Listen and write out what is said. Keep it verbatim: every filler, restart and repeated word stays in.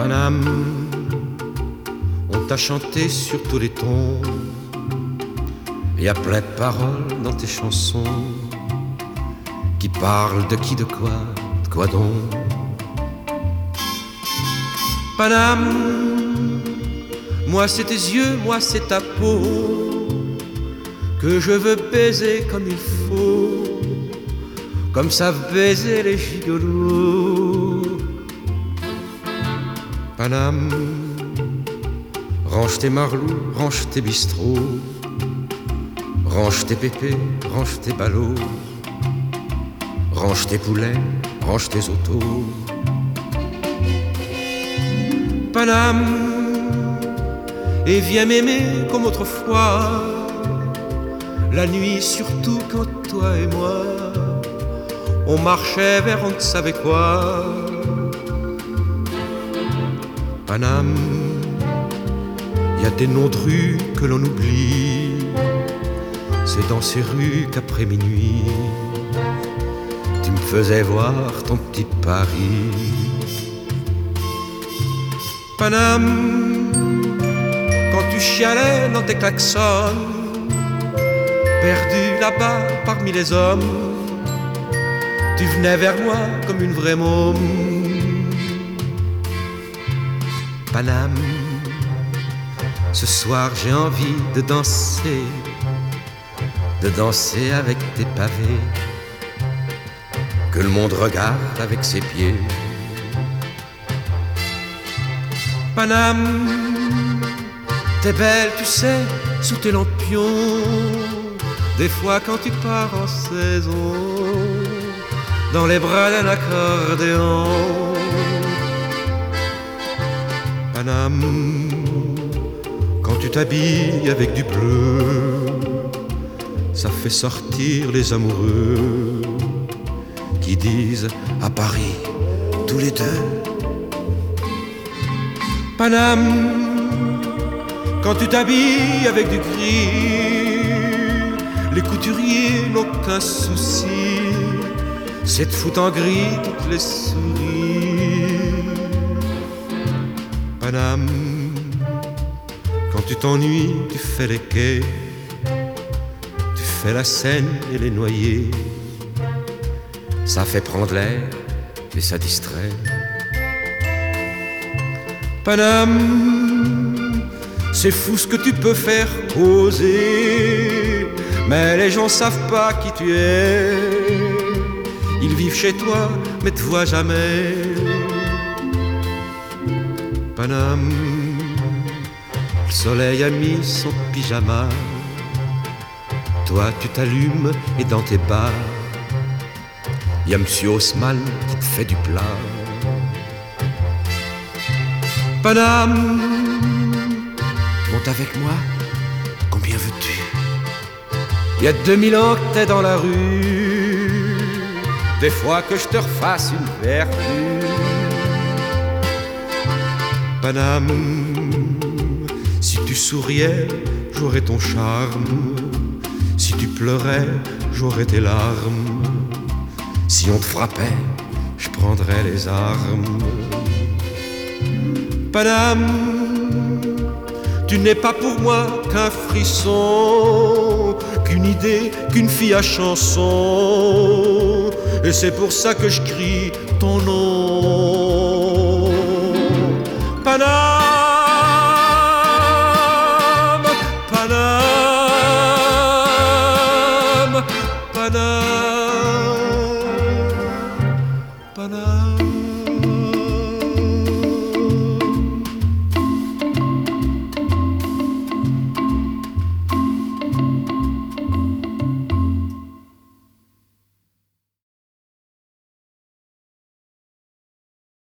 Paname, on t'a chanté sur tous les tons. Y a plein de paroles dans tes chansons qui parlent de qui, de quoi, de quoi donc. Paname, moi c'est tes yeux, moi c'est ta peau que je veux baiser comme il faut, comme savent baiser les gigolos. Paname, range tes marlous, range tes bistrots, range tes pépés, range tes ballots, range tes poulets, range tes autos. Paname, et viens m'aimer comme autrefois, la nuit surtout quand toi et moi on marchait vers on ne savait quoi. Paname, y a des noms de rues que l'on oublie, c'est dans ces rues qu'après minuit tu me faisais voir ton petit Paris. Paname, quand tu chialais dans tes klaxons, perdu là-bas parmi les hommes, tu venais vers moi comme une vraie môme. Paname, ce soir j'ai envie de danser, de danser avec tes pavés, que le monde regarde avec ses pieds. Paname, t'es belle, tu sais, sous tes lampions, des fois quand tu pars en saison, dans les bras d'un accordéon. Paname, quand tu t'habilles avec du bleu, ça fait sortir les amoureux qui disent à Paris tous les deux. Paname, quand tu t'habilles avec du gris, les couturiers n'ont qu'un souci, c'est de foutre en gris toutes les souris. Paname, quand tu t'ennuies, tu fais les quais, tu fais la Seine et les noyers, ça fait prendre l'air et ça distrait. Paname, c'est fou ce que tu peux faire causer, mais les gens savent pas qui tu es. Ils vivent chez toi, mais te voient jamais. Paname, le soleil a mis son pyjama, toi tu t'allumes et dans tes bars, y a Monsieur Haussmann qui te fait du plat. Paname, monte avec moi, combien veux-tu? Il y a deux mille ans que t'es dans la rue, des fois que je te refasse une vertu. Paname, si tu souriais, j'aurais ton charme, si tu pleurais, j'aurais tes larmes, si on te frappait, je prendrais les armes. Paname, tu n'es pas pour moi qu'un frisson, qu'une idée, qu'une fille à chanson, et c'est pour ça que je crie ton nom. Paname.